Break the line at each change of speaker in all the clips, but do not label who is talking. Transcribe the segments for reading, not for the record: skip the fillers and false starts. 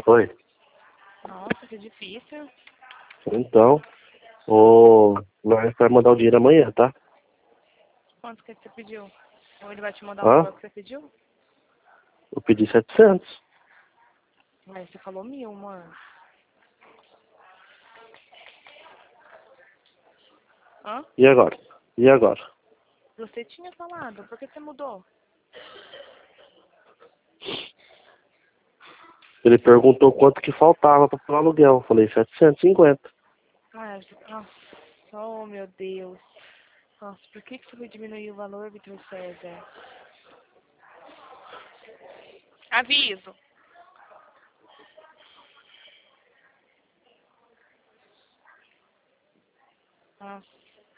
Oi.
Nossa, que difícil.
Então, nós vai mandar o dinheiro amanhã, tá?
Quanto que você pediu? Ou ele vai te mandar o
Hã?
valor que você pediu?
Eu pedi 700.
Mas você falou 1.000, mano. Hã?
E agora? E agora?
Você tinha falado, por que você mudou?
Ele perguntou quanto que faltava pra pagar o aluguel. Eu falei 750.
Ai, nossa, oh meu Deus. Nossa, por que você vai diminuir o valor, Vitor César? Aviso. Nossa.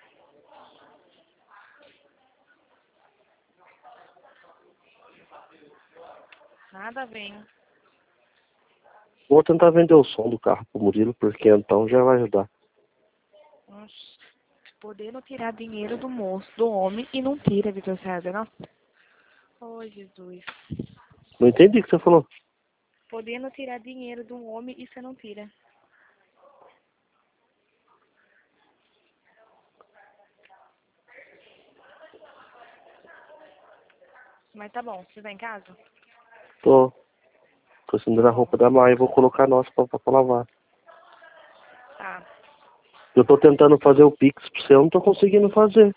Nada vem.
Vou tentar vender o som do carro pro Murilo, porque então já vai ajudar.
Nossa. Podendo tirar dinheiro do moço, do homem, e não tira, Vitor César. Nossa. Oh, Jesus.
Não entendi o que você falou.
Podendo tirar dinheiro do homem e você não tira. Mas tá bom, você tá em casa?
Tô estendendo a roupa da Maia e vou colocar a nossa pra lavar.
Tá.
Eu tô tentando fazer o Pix pra você, eu não tô conseguindo fazer.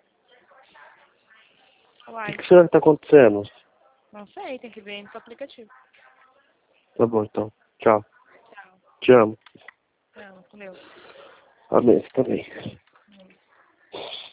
O
Uai,
que será que tá acontecendo?
não sei, tem que ver no seu aplicativo.
Tá bom, então. Tchau.
Tchau.
Te amo.
Não, com Deus.
Amém. Você também.